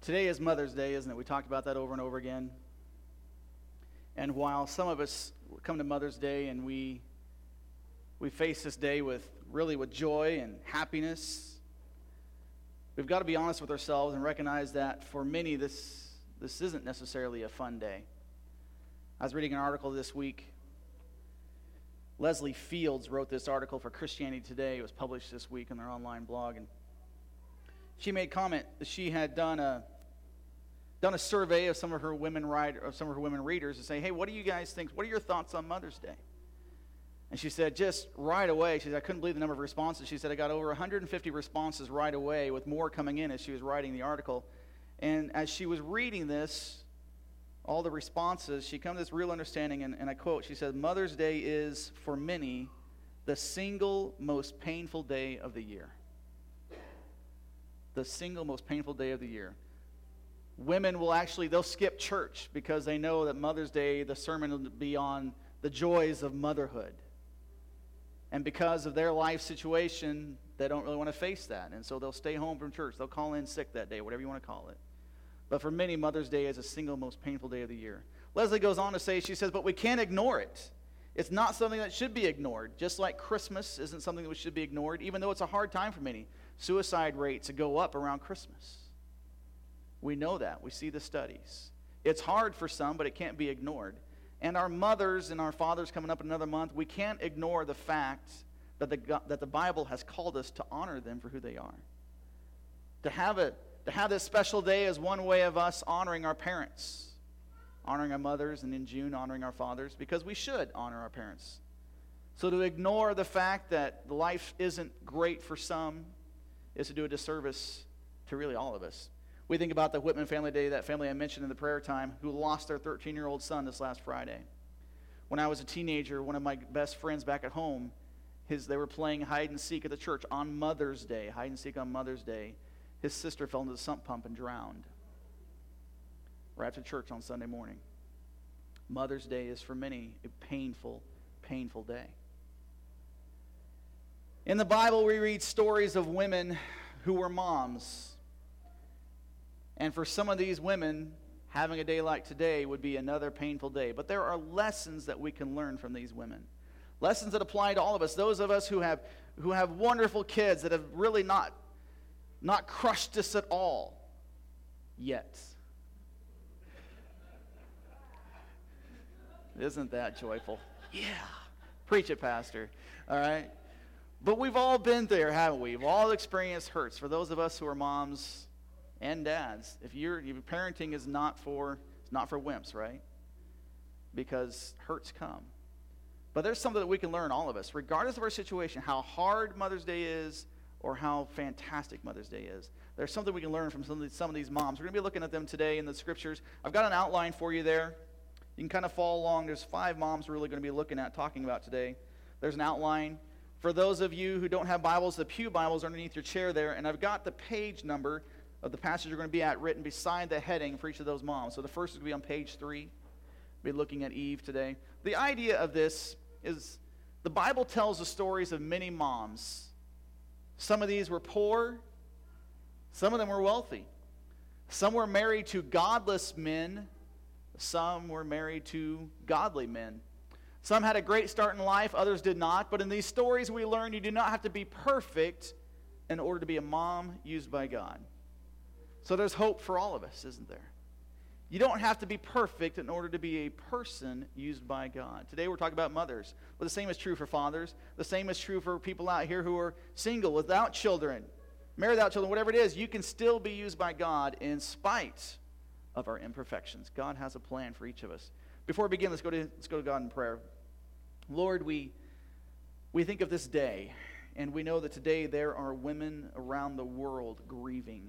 Today is Mother's Day, isn't it? We talked about that over and over again. And while some of us come to Mother's Day and we face this day with joy and happiness, we've got to be honest with ourselves and recognize that for many this isn't necessarily a fun day. I was reading an article this week. Leslie Fields wrote this article for Christianity Today. It was published this week on their online blog, and she made comment that she had done a survey of some of her women readers to say, hey, what do you guys think? What are your thoughts on Mother's Day? And she said, just right away, she said, I couldn't believe the number of responses. She said, I got over 150 responses right away, with more coming in as she was writing the article. And as she was reading this, all the responses, she came to this real understanding, and I quote, she said, Mother's Day is, for many, the single most painful day of the year. The single most painful day of the year. Women they'll skip church because they know that Mother's Day, the sermon will be on the joys of motherhood. And because of their life situation, they don't really want to face that. And so they'll stay home from church. They'll call in sick that day, whatever you want to call it. But for many, Mother's Day is the single most painful day of the year. Leslie goes on to say, she says, but we can't ignore it. It's not something that should be ignored. Just like Christmas isn't something that should be ignored, even though it's a hard time for many. Suicide rates go up around Christmas. We know that. We see the studies. It's hard for some, but it can't be ignored. And our mothers and our fathers coming up in another month, we can't ignore the fact that the Bible has called us to honor them for who they are. To have this special day is one way of us honoring our parents, honoring our mothers, and in June honoring our fathers, because we should honor our parents. So to ignore the fact that life isn't great for some is to do a disservice to really all of us. We think about the Whitman family day, that family I mentioned in the prayer time, who lost their 13-year-old son this last Friday. When I was a teenager, one of my best friends back at home, they were playing hide and seek at the church on Mother's Day, hide and seek on Mother's Day. His sister fell into the sump pump and drowned right after church on Sunday morning. Mother's Day is for many a painful, painful day. In the Bible, we read stories of women who were moms. And for some of these women, having a day like today would be another painful day. But there are lessons that we can learn from these women. Lessons that apply to all of us. Those of us who have wonderful kids that have really not crushed us at all yet. Isn't that joyful? Yeah. Preach it, Pastor. All right. But we've all been there, haven't we? We've all experienced hurts. For those of us who are moms and dads, if parenting is not for wimps, right? Because hurts come. But there's something that we can learn, all of us, regardless of our situation, how hard Mother's Day is or how fantastic Mother's Day is. There's something we can learn from some of these moms. We're going to be looking at them today in the scriptures. I've got an outline for you there. You can kind of follow along. There's 5 moms we're really going to be talking about today. There's an outline. For those of you who don't have Bibles, the pew Bibles are underneath your chair there, and I've got the page number of the passage you're going to be at written beside the heading for each of those moms. So the first is going to be on page 3. We'll be looking at Eve today. The idea of this is the Bible tells the stories of many moms. Some of these were poor. Some of them were wealthy. Some were married to godless men. Some were married to godly men. Some had a great start in life. Others did not. But in these stories we learn you do not have to be perfect in order to be a mom used by God. So there's hope for all of us, isn't there? You don't have to be perfect in order to be a person used by God. Today we're talking about mothers. But the same is true for fathers. The same is true for people out here who are single, without children, married without children, whatever it is. You can still be used by God in spite of our imperfections. God has a plan for each of us. Before we begin, let's go to God in prayer. Lord, we think of this day, and we know that today there are women around the world grieving.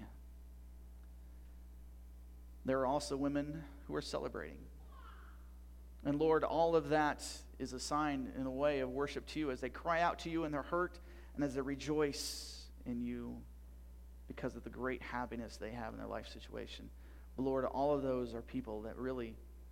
There are also women who are celebrating. And Lord, all of that is a sign in a way of worship to you as they cry out to you in their hurt and as they rejoice in you because of the great happiness they have in their life situation. But Lord, all of those are people that really,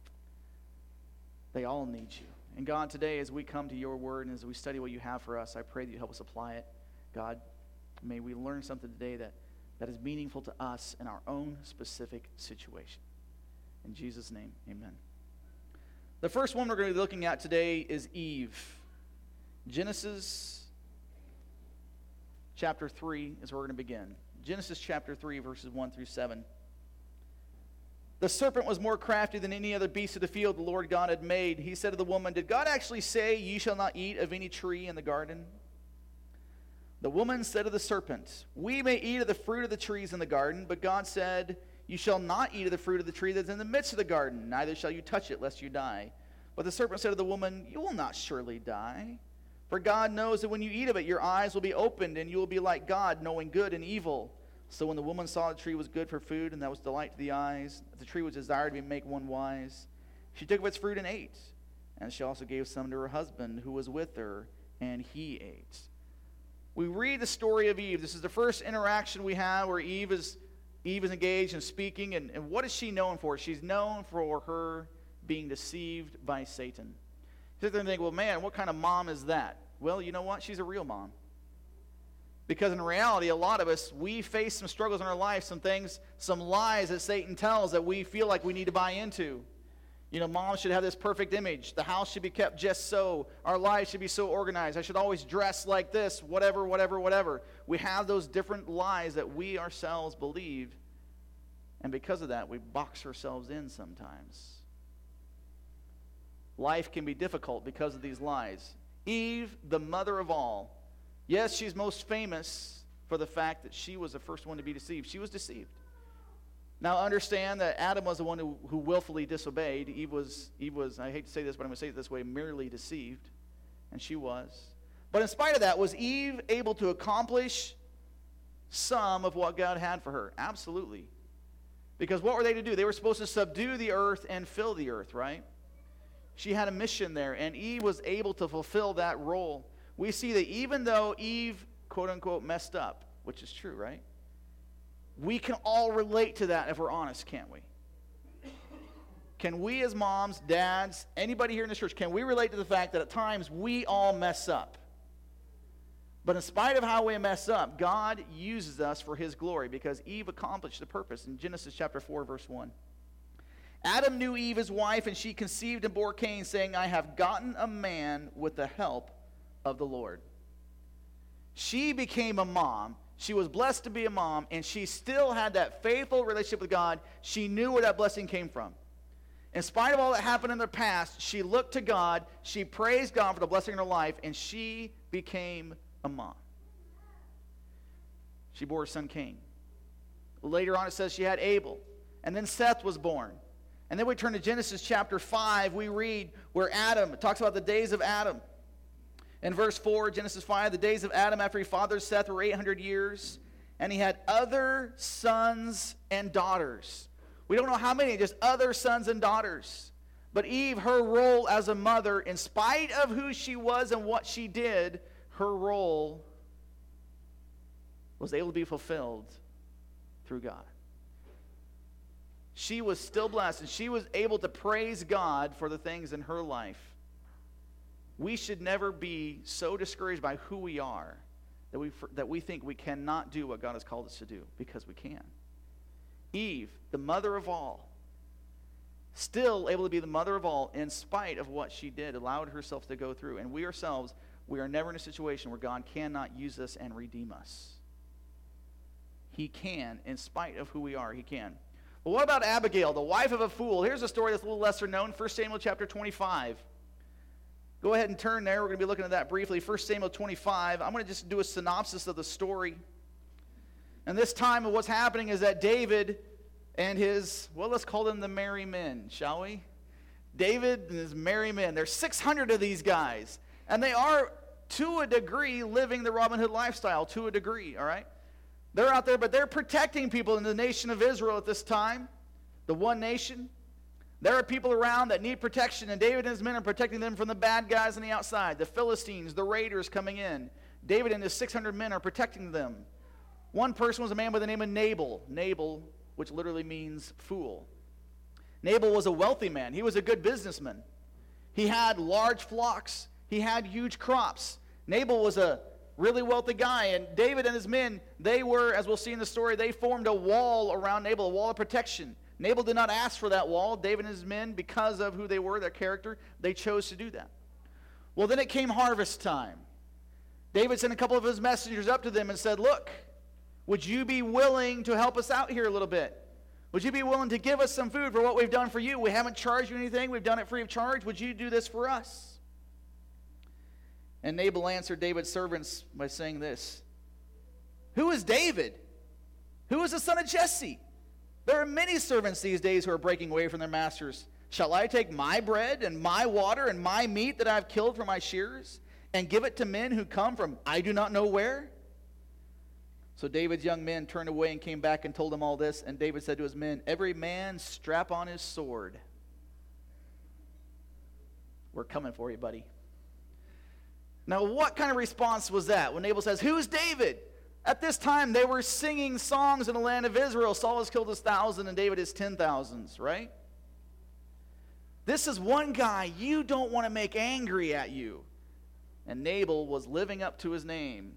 they all need you. And God, today as we come to your word and as we study what you have for us, I pray that you help us apply it. God, may we learn something today that that is meaningful to us in our own specific situation. In Jesus' name, amen. The first one we're going to be looking at today is Eve. Genesis chapter 3 is where we're going to begin. Genesis chapter 3, verses 1 through 7. The serpent was more crafty than any other beast of the field the Lord God had made. He said to the woman, "Did God actually say, 'You shall not eat of any tree in the garden'?" The woman said to the serpent, "We may eat of the fruit of the trees in the garden, but God said, 'You shall not eat of the fruit of the tree that is in the midst of the garden, neither shall you touch it, lest you die.' But the serpent said to the woman, 'You will not surely die. For God knows that when you eat of it, your eyes will be opened, and you will be like God, knowing good and evil.' So when the woman saw the tree was good for food, and that was delight to the eyes, that the tree was desired to make one wise, she took of its fruit and ate. And she also gave some to her husband who was with her, and he ate." We read the story of Eve. This is the first interaction we have where Eve is engaged in speaking. And what is she known for? She's known for her being deceived by Satan. You sit there and think, well, man, what kind of mom is that? Well, you know what? She's a real mom. Because in reality, a lot of us, we face some struggles in our life, some things, some lies that Satan tells that we feel like we need to buy into. You know, mom should have this perfect image. The house should be kept just so. Our lives should be so organized. I should always dress like this, whatever, whatever, whatever. We have those different lies that we ourselves believe. And because of that, we box ourselves in sometimes. Life can be difficult because of these lies. Eve, the mother of all. Yes, she's most famous for the fact that she was the first one to be deceived. She was deceived. Now understand that Adam was the one who willfully disobeyed. Eve was, I hate to say this, but I'm going to say it this way, merely deceived. And she was. But in spite of that, was Eve able to accomplish some of what God had for her? Absolutely. Because what were they to do? They were supposed to subdue the earth and fill the earth, right? She had a mission there, and Eve was able to fulfill that role. We see that even though Eve, quote unquote, messed up, which is true, right? We can all relate to that if we're honest, can't we? Can we as moms, dads, anybody here in this church, can we relate to the fact that at times we all mess up? But in spite of how we mess up, God uses us for his glory because Eve accomplished the purpose. In Genesis chapter 4, verse 1. Adam knew Eve his wife, and she conceived and bore Cain, saying, "I have gotten a man with the help of the Lord." She became a mom. She was blessed to be a mom, and she still had that faithful relationship with God. She knew where that blessing came from. In spite of all that happened in their past, she looked to God, she praised God for the blessing in her life, and she became a mom. She bore her son Cain. Later on it says she had Abel, and then Seth was born. And then we turn to Genesis chapter 5, we read where Adam, it talks about the days of Adam. In verse 4, Genesis 5, the days of Adam after he fathered Seth were 800 years, and he had other sons and daughters. We don't know how many, just other sons and daughters. But Eve, her role as a mother, in spite of who she was and what she did, her role was able to be fulfilled through God. She was still blessed, and she was able to praise God for the things in her life. We should never be so discouraged by who we are that we think we cannot do what God has called us to do, because we can. Eve, the mother of all, still able to be the mother of all in spite of what she did, allowed herself to go through. And we ourselves, we are never in a situation where God cannot use us and redeem us. He can, in spite of who we are, he can. But what about Abigail, the wife of a fool? Here's a story that's a little lesser known, 1 Samuel chapter 25. Go ahead and turn there. We're going to be looking at that briefly. 1 Samuel 25. I'm going to just do a synopsis of the story. And this time of what's happening is that David and his, well, let's call them the merry men, shall we? David and his merry men. There's 600 of these guys. And they are, to a degree, living the Robin Hood lifestyle, to a degree, all right? They're out there, but they're protecting people in the nation of Israel at this time, the one nation. There are people around that need protection, and David and his men are protecting them from the bad guys on the outside, the Philistines, the raiders coming in. David and his 600 men are protecting them. One person was a man by the name of Nabal. Nabal, which literally means fool. Nabal was a wealthy man. He was a good businessman. He had large flocks. He had huge crops. Nabal was a really wealthy guy. And David and his men, they were, as we'll see in the story, they formed a wall around Nabal, a wall of protection. Nabal did not ask for that wall. David and his men, because of who they were, their character, they chose to do that. Well, then it came harvest time. David sent a couple of his messengers up to them and said, look, would you be willing to help us out here a little bit? Would you be willing to give us some food for what we've done for you? We haven't charged you anything. We've done it free of charge. Would you do this for us? And Nabal answered David's servants by saying this, who is David? Who is the son of Jesse? There are many servants these days who are breaking away from their masters. Shall I take my bread and my water and my meat that I have killed for my shearers and give it to men who come from I do not know where? So David's young men turned away and came back and told him all this. And David said to his men, every man strap on his sword. We're coming for you, buddy. Now, what kind of response was that when Nabal says, who's David? At this time, they were singing songs in the land of Israel. Saul has killed his 1,000 and David his 10,000s, right? This is one guy you don't want to make angry at you. And Nabal was living up to his name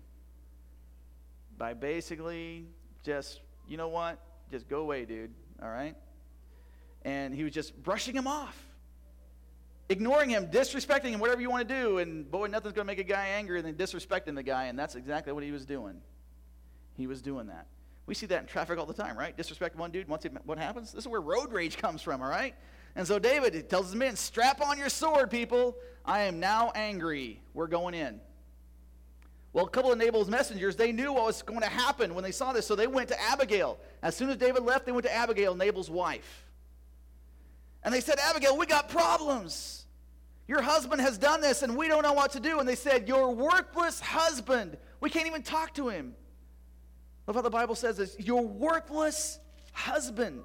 by basically just, you know what? Just go away, dude, all right? And he was just brushing him off, ignoring him, disrespecting him, whatever you want to do. And boy, nothing's going to make a guy angrier than disrespecting the guy, and that's exactly what he was doing. He was doing that. We see that in traffic all the time, right? Disrespect one dude, what happens? This is where road rage comes from, all right? And so David tells his men, strap on your sword, people. I am now angry. We're going in. Well, a couple of Nabal's messengers, they knew what was going to happen when they saw this, so they went to Abigail. As soon as David left, they went to Abigail, Nabal's wife. And they said, Abigail, we got problems. Your husband has done this, and we don't know what to do. And they said, your worthless husband. We can't even talk to him. Look what the Bible says is, your worthless husband.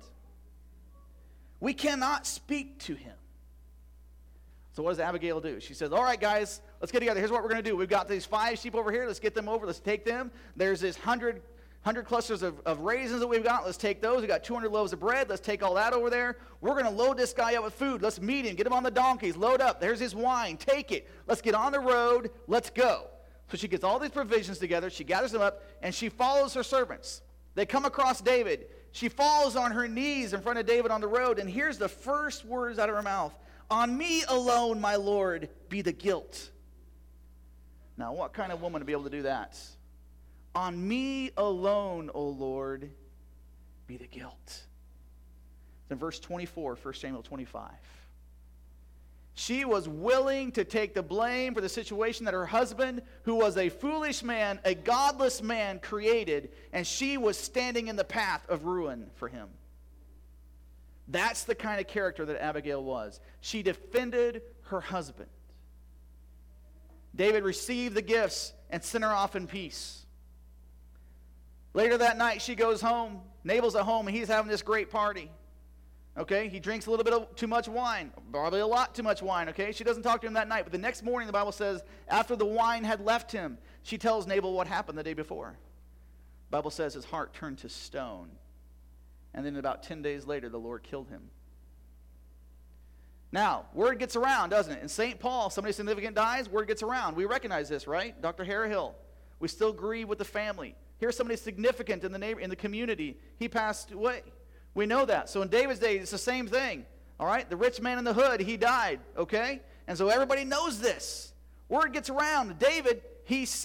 We cannot speak to him. So what does Abigail do? She says, all right, guys, let's get together. Here's what we're going to do. We've got these 5 sheep over here. Let's get them over. Let's take them. There's this 100 clusters of raisins that we've got. Let's take those. We've got 200 loaves of bread. Let's take all that over there. We're going to load this guy up with food. Let's meet him. Get him on the donkeys. Load up. There's his wine. Take it. Let's get on the road. Let's go. So she gets all these provisions together. She gathers them up, and she follows her servants. They come across David. She falls on her knees in front of David on the road, and here's the first words out of her mouth. On me alone, my Lord, be the guilt. Now, what kind of woman to be able to do that? On me alone, O Lord, be the guilt. It's in verse 24, 1 Samuel 25. She was willing to take the blame for the situation that her husband, who was a foolish man, a godless man, created, and she was standing in the path of ruin for him. That's the kind of character that Abigail was. She defended her husband. David received the gifts and sent her off in peace. Later that night, she goes home. Nabal's at home, and he's having this great party. Okay, he drinks a little bit of too much wine, probably a lot too much wine, okay? She doesn't talk to him that night, but the next morning, the Bible says, after the wine had left him, she tells Nabal what happened the day before. The Bible says his heart turned to stone, and then about 10 days later, the Lord killed him. Now, word gets around, doesn't it? In St. Paul, somebody significant dies, word gets around. We recognize this, right? Dr. Harrahill. We still grieve with the family. Here's somebody significant in the community. He passed away. We know that. So in David's day, it's the same thing. All right? The rich man in the hood, he died. Okay? And so everybody knows this. Word gets around. David, he has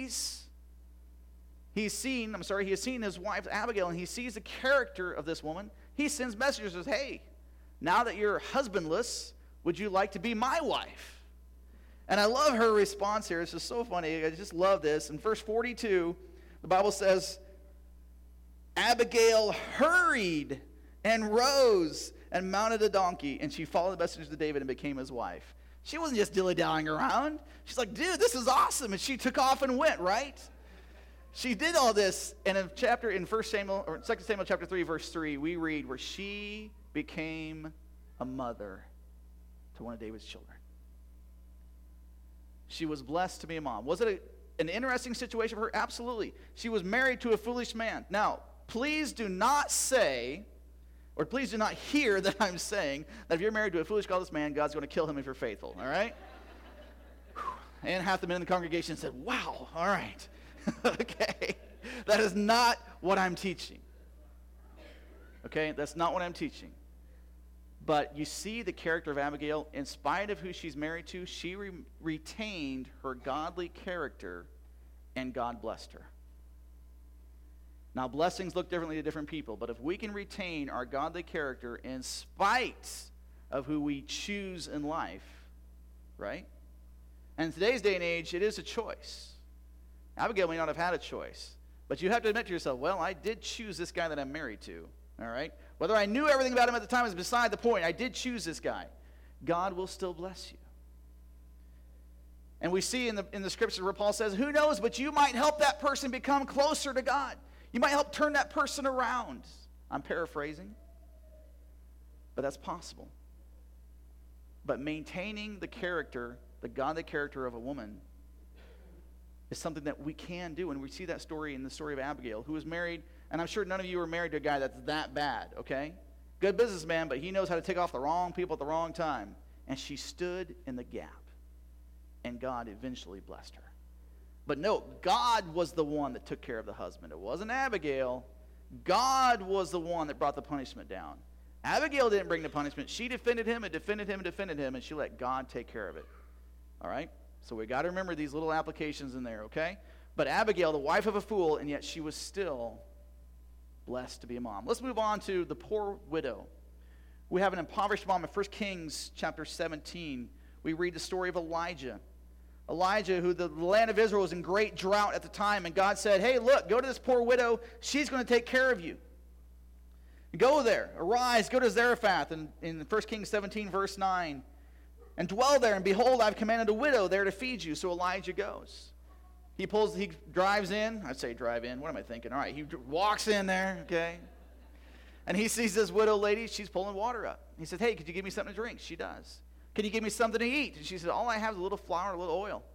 seen his wife Abigail, and he sees the character of this woman. He sends messengers and says, hey, now that you're husbandless, would you like to be my wife? And I love her response here. This is so funny. I just love this. In verse 42, the Bible says, Abigail hurried and rose and mounted a donkey, and she followed the messengers to David and became his wife. She wasn't just dilly-dallying around. She's like, dude, this is awesome. And she took off and went, right? She did all this. And in 2 Samuel chapter 3, verse 3, we read where she became a mother to one of David's children. She was blessed to be a mom. Was it an interesting situation for her? Absolutely. She was married to a foolish man. Now, please do not say, or please do not hear that I'm saying that if you're married to a foolish, godless man, God's going to kill him if you're faithful, all right? And half the men in the congregation said, wow, all right. Okay. That is not what I'm teaching. Okay, that's not what I'm teaching. But you see the character of Abigail, in spite of who she's married to, she retained her godly character, and God blessed her. Now, blessings look differently to different people, but if we can retain our godly character in spite of who we choose in life, right? And in today's day and age, it is a choice. Abigail may not have had a choice, but you have to admit to yourself, well, I did choose this guy that I'm married to, all right? Whether I knew everything about him at the time is beside the point. I did choose this guy. God will still bless you. And we see in the scripture where Paul says, who knows, but you might help that person become closer to God. You might help turn that person around. I'm paraphrasing, but that's possible. But maintaining the character, the godly character of a woman, is something that we can do. And we see that story in the story of Abigail, who was married, and I'm sure none of you are married to a guy that's that bad, okay? Good businessman, but he knows how to take off the wrong people at the wrong time. And she stood in the gap, and God eventually blessed her. But no, God was the one that took care of the husband. It wasn't Abigail. God was the one that brought the punishment down. Abigail didn't bring the punishment. She defended him and defended him and defended him, and she let God take care of it. All right? So we got to remember these little applications in there, okay? But Abigail, the wife of a fool, and yet she was still blessed to be a mom. Let's move on to the poor widow. We have an impoverished mom in 1 Kings chapter 17. We read the story of Elijah. Elijah, who the land of Israel was in great drought at the time, and God said, hey, look, go to this poor widow. She's going to take care of you. Go there, arise, go to Zarephath in 1 Kings 17, verse 9, and dwell there, and behold, I've commanded a widow there to feed you. So Elijah goes. He drives in. I'd say drive in. What am I thinking? All right, he walks in there, okay? And he sees this widow lady. She's pulling water up. He says, hey, could you give me something to drink? She does. Can you give me something to eat? And she said, all I have is a little flour and a little oil.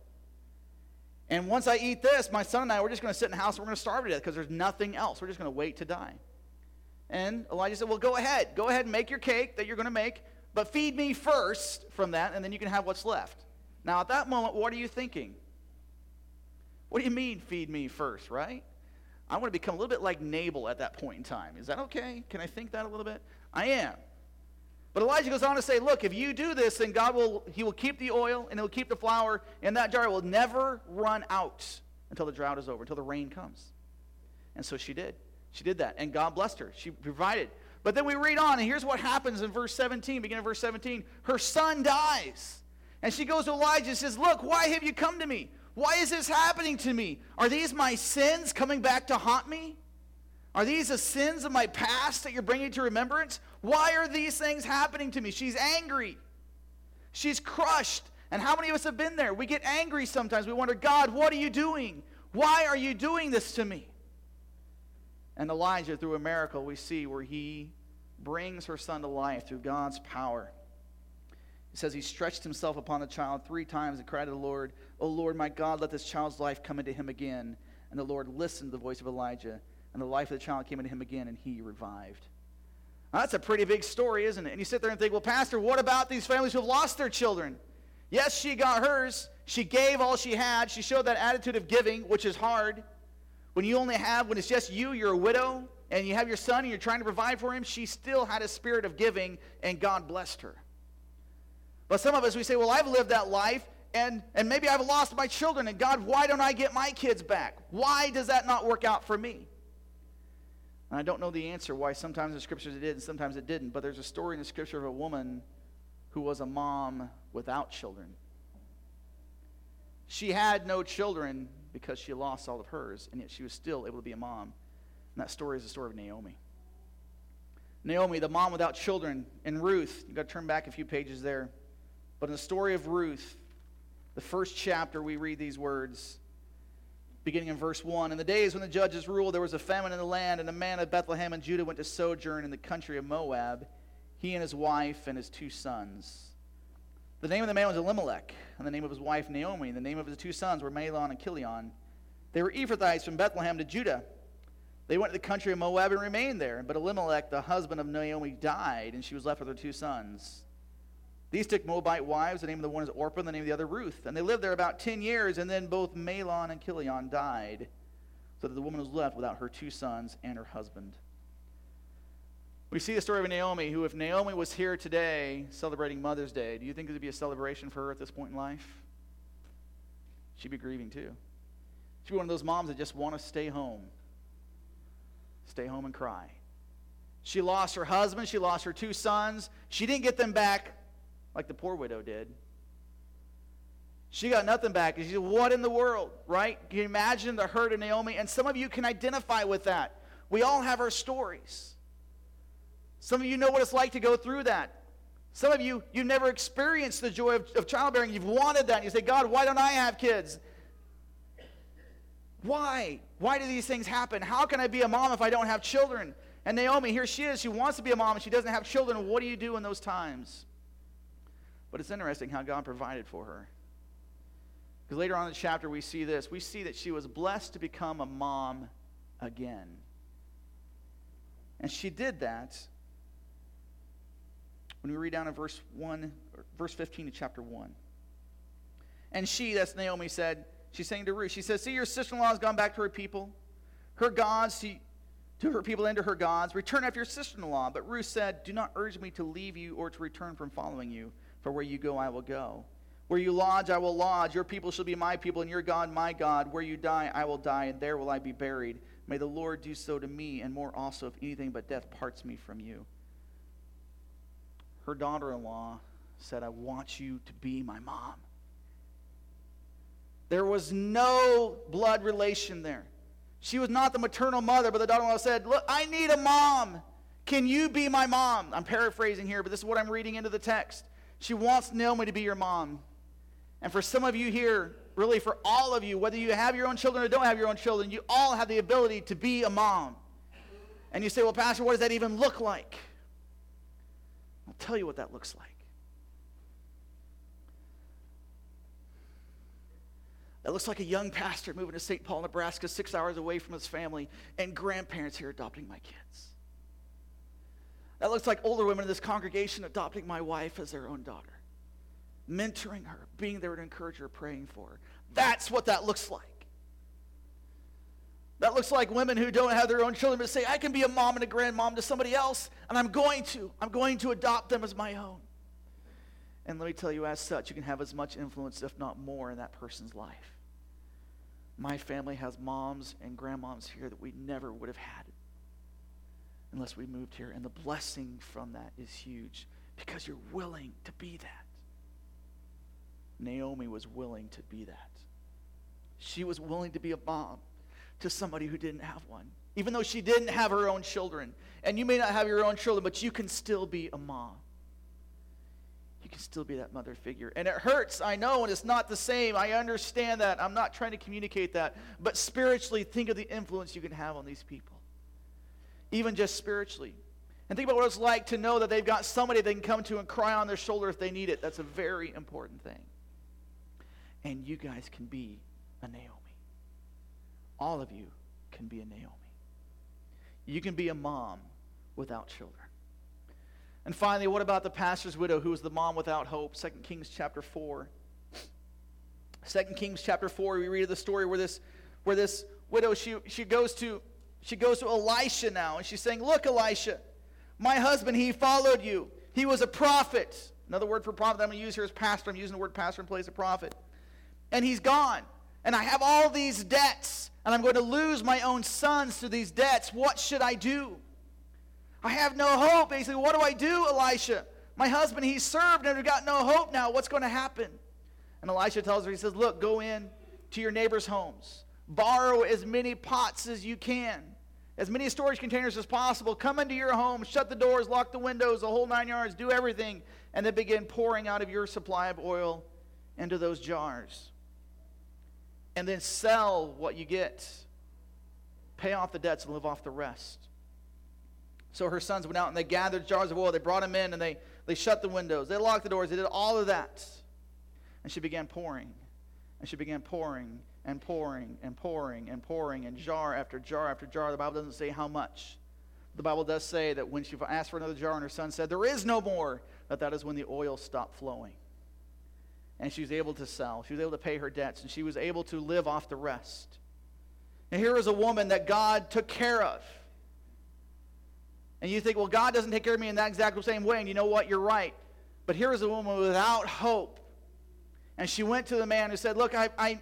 And once I eat this, my son and I, we're just going to sit in the house and we're going to starve to death because there's nothing else. We're just going to wait to die. And Elijah said, well, go ahead. Go ahead and make your cake that you're going to make, but feed me first from that, and then you can have what's left. Now, at that moment, what are you thinking? What do you mean, feed me first, right? I want to become a little bit like Nabal at that point in time. Is that okay? Can I think that a little bit? I am. But Elijah goes on to say, look, if you do this, then he will keep the oil and he'll keep the flour, and that jar will never run out until the drought is over, until the rain comes. And so she did. She did that, and God blessed her. She provided. But then we read on, and here's what happens in verse 17, beginning of verse 17. Her son dies. And she goes to Elijah and says, look, why have you come to me? Why is this happening to me? Are these my sins coming back to haunt me? Are these the sins of my past that you're bringing to remembrance? Why are these things happening to me? She's angry. She's crushed. And how many of us have been there? We get angry sometimes. We wonder, God, what are you doing? Why are you doing this to me? And Elijah, through a miracle, we see where he brings her son to life through God's power. He says he stretched himself upon the child 3 times and cried to the Lord, O Lord, my God, let this child's life come into him again. And the Lord listened to the voice of Elijah, and the life of the child came into him again, and he revived. Now, that's a pretty big story, isn't it? And you sit there and think, well, Pastor, what about these families who have lost their children? Yes, she got hers. She gave all she had. She showed that attitude of giving, which is hard. When it's just you're a widow, and you have your son, and you're trying to provide for him, she still had a spirit of giving, and God blessed her. But some of us, we say, well, I've lived that life, and maybe I've lost my children, and God, why don't I get my kids back? Why does that not work out for me? And I don't know the answer why sometimes in the scriptures it did and sometimes it didn't, but there's a story in the scripture of a woman who was a mom without children. She had no children because she lost all of hers, and yet she was still able to be a mom. And that story is the story of Naomi. Naomi, the mom without children, and Ruth. You've got to turn back a few pages there. But in the story of Ruth, the first chapter, we read these words, beginning in verse 1. In the days when the judges ruled, there was a famine in the land, and a man of Bethlehem in Judah went to sojourn in the country of Moab, he and his wife and his 2 sons. The name of the man was Elimelech, and the name of his wife Naomi, and the name of his 2 sons were Mahlon and Chilion. They were Ephrathites from Bethlehem to Judah. They went to the country of Moab and remained there. But Elimelech, the husband of Naomi, died, and she was left with her 2 sons. These took Moabite wives. The name of the one is Orpah, the name of the other Ruth. And they lived there about 10 years, and then both Mahlon and Chilion died, so that the woman was left without her 2 sons and her husband. We see the story of Naomi, who, if Naomi was here today celebrating Mother's Day, do you think it would be a celebration for her at this point in life? She'd be grieving too. She'd be one of those moms that just want to stay home and cry. She lost her husband. She lost her 2 sons. She didn't get them back like the poor widow did. She got nothing back. She said, what in the world, right? Can you imagine the hurt of Naomi? And some of you can identify with that. We all have our stories. Some of you know what it's like to go through that. Some of you, you've never experienced the joy of childbearing. You've wanted that. And you say, God, why don't I have kids? Why? Why do these things happen? How can I be a mom if I don't have children? And Naomi, here she is. She wants to be a mom and she doesn't have children. What do you do in those times? But it's interesting how God provided for her. Because later on in the chapter we see this. We see that she was blessed to become a mom again. And she did that when we read down in verse 15 of chapter 1. And she, that's Naomi, said, she's saying to Ruth, she says, see, your sister-in-law has gone back to her people, her gods, to her people and to her gods. Return after your sister-in-law. But Ruth said, do not urge me to leave you or to return from following you. For where you go, I will go. Where you lodge, I will lodge. Your people shall be my people, and your God, my God. Where you die, I will die, and there will I be buried. May the Lord do so to me, and more also, if anything but death parts me from you. Her daughter-in-law said, I want you to be my mom. There was no blood relation there. She was not the maternal mother, but the daughter-in-law said, look, I need a mom. Can you be my mom? I'm paraphrasing here, but this is what I'm reading into the text. She wants Naomi to be your mom. And for some of you here, really for all of you, whether you have your own children or don't have your own children, you all have the ability to be a mom. And you say, well, Pastor, what does that even look like? I'll tell you what that looks like. That looks like a young pastor moving to St. Paul, Nebraska, 6 hours away from his family, and grandparents here adopting my kids. That looks like older women in this congregation adopting my wife as their own daughter, mentoring her, being there to encourage her, praying for her. That's what that looks like. That looks like women who don't have their own children but say, I can be a mom and a grandmom to somebody else, and I'm going to adopt them as my own. And let me tell you, as such, you can have as much influence, if not more, in that person's life. My family has moms and grandmoms here that we never would have had unless we moved here. And the blessing from that is huge because you're willing to be that. Naomi was willing to be that. She was willing to be a mom to somebody who didn't have one, even though she didn't have her own children. And you may not have your own children, but you can still be a mom. You can still be that mother figure. And it hurts, I know, and it's not the same. I understand that. I'm not trying to communicate that. But spiritually, think of the influence you can have on these people. Even just spiritually. And think about what it's like to know that they've got somebody they can come to and cry on their shoulder if they need it. That's a very important thing. And you guys can be a Naomi. All of you can be a Naomi. You can be a mom without children. And finally, what about the pastor's widow who was the mom without hope? 2 Kings chapter 4. 2 Kings chapter 4, we read the story where this widow, she goes to Elisha now, and she's saying, look, Elisha, my husband, he followed you. He was a prophet. Another word for prophet that I'm going to use here is pastor. I'm using the word pastor in place of prophet. And he's gone. And I have all these debts, and I'm going to lose my own sons to these debts. What should I do? I have no hope. Basically, what do I do, Elisha? My husband, he served, and I've got no hope now. What's going to happen? And Elisha tells her, he says, look, go in to your neighbors' homes. Borrow as many pots as you can. As many storage containers as possible. Come into your home, shut the doors, lock the windows, the whole 9 yards, do everything, and then begin pouring out of your supply of oil into those jars. And then sell what you get. Pay off the debts and live off the rest. So her sons went out and they gathered jars of oil. They brought them in and they shut the windows. They locked the doors. They did all of that. And she began pouring. And she began pouring and pouring and pouring and pouring, and jar after jar after jar. The Bible doesn't say how much. The Bible does say that when she asked for another jar and her son said, there is no more, that is when the oil stopped flowing. And she was able to sell. She was able to pay her debts, and she was able to live off the rest. And here is a woman that God took care of. And you think, well, God doesn't take care of me in that exact same way. And you know what? You're right. But here is a woman without hope. And she went to the man who said, look, I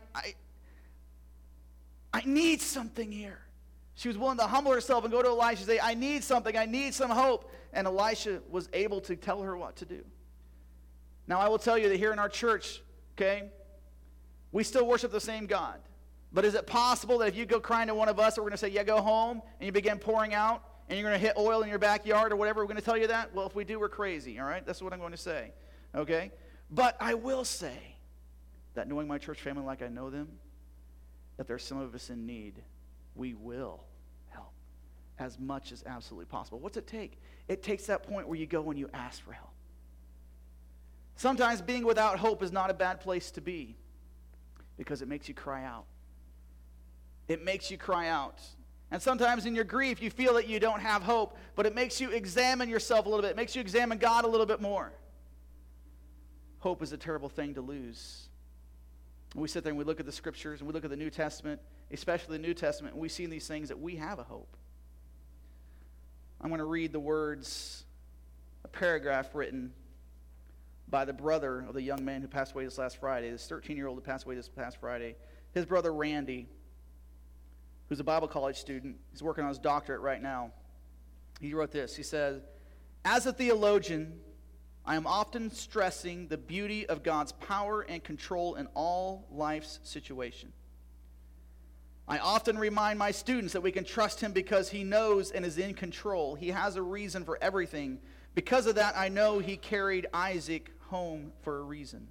need something here. She was willing to humble herself and go to Elisha and say, I need something. I need some hope. And Elisha was able to tell her what to do. Now, I will tell you that here in our church, okay, we still worship the same God. But is it possible that if you go crying to one of us, we're going to say, yeah, go home, and you begin pouring out, and you're going to hit oil in your backyard or whatever, we're going to tell you that? Well, if we do, we're crazy, all right? That's what I'm going to say, okay? But I will say that knowing my church family like I know them, that there's some of us in need, we will help as much as absolutely possible. What's it take? It takes that point where you go and you ask for help. Sometimes being without hope is not a bad place to be because it makes you cry out. It makes you cry out. And sometimes in your grief, you feel that you don't have hope, but it makes you examine yourself a little bit. It makes you examine God a little bit more. Hope is a terrible thing to lose. And we sit there and we look at the scriptures and we look at the New Testament, especially the New Testament, and we see in these things that we have a hope. I'm going to read the words, a paragraph written by the brother of the young man who passed away this last Friday, this 13-year-old who passed away this past Friday. His brother Randy, who's a Bible college student, he's working on his doctorate right now. He wrote this. He said, as a theologian, I am often stressing the beauty of God's power and control in all life's situations. I often remind my students that we can trust him because he knows and is in control. He has a reason for everything. Because of that, I know he carried Isaac home for a reason.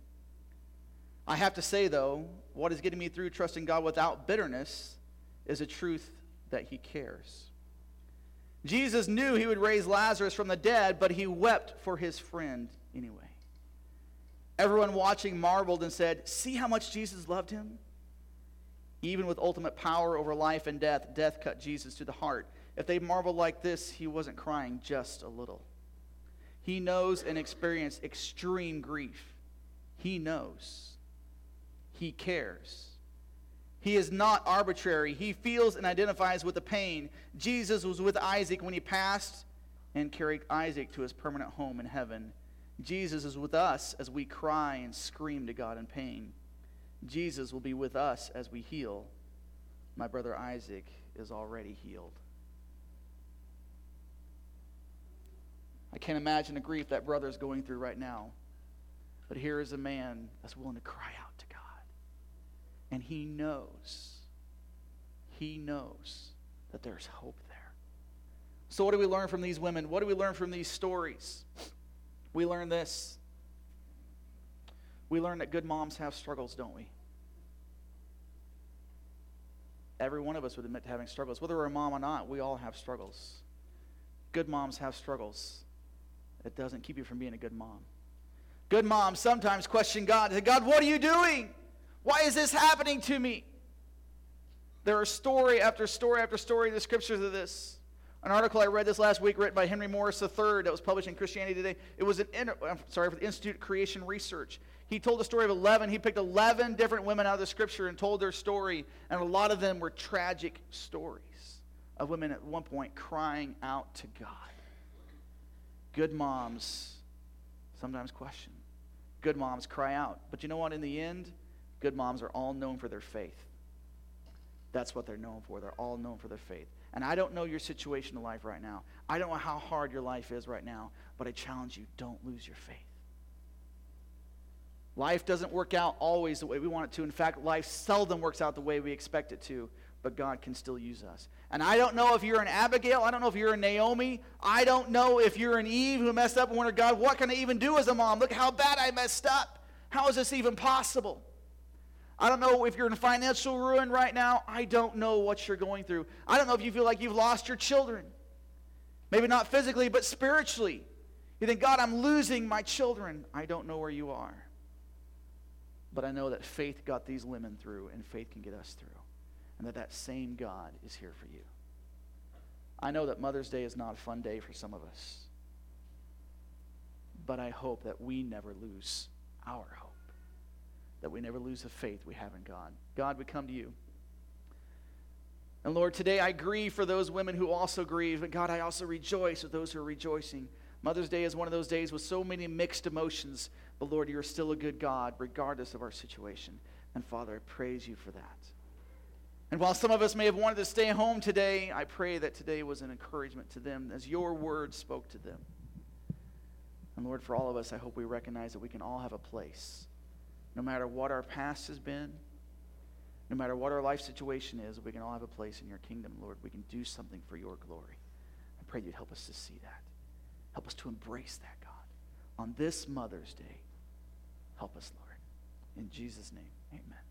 I have to say, though, what is getting me through trusting God without bitterness is a truth that he cares. Jesus knew he would raise Lazarus from the dead, but he wept for his friend anyway. Everyone watching marveled and said, see how much Jesus loved him? Even with ultimate power over life and death, death cut Jesus to the heart. If they marveled like this, he wasn't crying just a little. He knows and experienced extreme grief. He knows. He cares. He is not arbitrary. He feels and identifies with the pain. Jesus was with Isaac when he passed and carried Isaac to his permanent home in heaven. Jesus is with us as we cry and scream to God in pain. Jesus will be with us as we heal. My brother Isaac is already healed. I can't imagine the grief that brother is going through right now. But here is a man that's willing to cry out to God. And he knows that there's hope there. So what do we learn from these women? What do we learn from these stories? We learn this. We learn that good moms have struggles, don't we? Every one of us would admit to having struggles. Whether we're a mom or not, we all have struggles. Good moms have struggles. It doesn't keep you from being a good mom. Good moms sometimes question God. They say, God, what are you doing? Why is this happening to me? There are story after story after story in the scriptures of this. An article I read this last week written by Henry Morris III that was published in Christianity Today. It was for the Institute of Creation Research. He told the story of 11. He picked 11 different women out of the scripture and told their story. And a lot of them were tragic stories of women at one point crying out to God. Good moms sometimes question. Good moms cry out. But you know what? In the end, good moms are all known for their faith. That's what they're known for. They're all known for their faith. And I don't know your situation in life right now. I don't know how hard your life is right now. But I challenge you, don't lose your faith. Life doesn't work out always the way we want it to. In fact, life seldom works out the way we expect it to. But God can still use us. And I don't know if you're an Abigail. I don't know if you're a Naomi. I don't know if you're an Eve who messed up and wondered, God, what can I even do as a mom? Look how bad I messed up. How is this even possible? I don't know if you're in financial ruin right now. I don't know what you're going through. I don't know if you feel like you've lost your children. Maybe not physically, but spiritually. You think, God, I'm losing my children. I don't know where you are. But I know that faith got these women through, and faith can get us through. And that same God is here for you. I know that Mother's Day is not a fun day for some of us, but I hope that we never lose our hope, that we never lose the faith we have in God. God, we come to you. And Lord, today I grieve for those women who also grieve, but God, I also rejoice with those who are rejoicing. Mother's Day is one of those days with so many mixed emotions, but Lord, you're still a good God regardless of our situation. And Father, I praise you for that. And while some of us may have wanted to stay home today, I pray that today was an encouragement to them as your word spoke to them. And Lord, for all of us, I hope we recognize that we can all have a place. No matter what our past has been, no matter what our life situation is, we can all have a place in your kingdom, Lord. We can do something for your glory. I pray you'd help us to see that. Help us to embrace that, God. On this Mother's Day, help us, Lord. In Jesus' name, amen.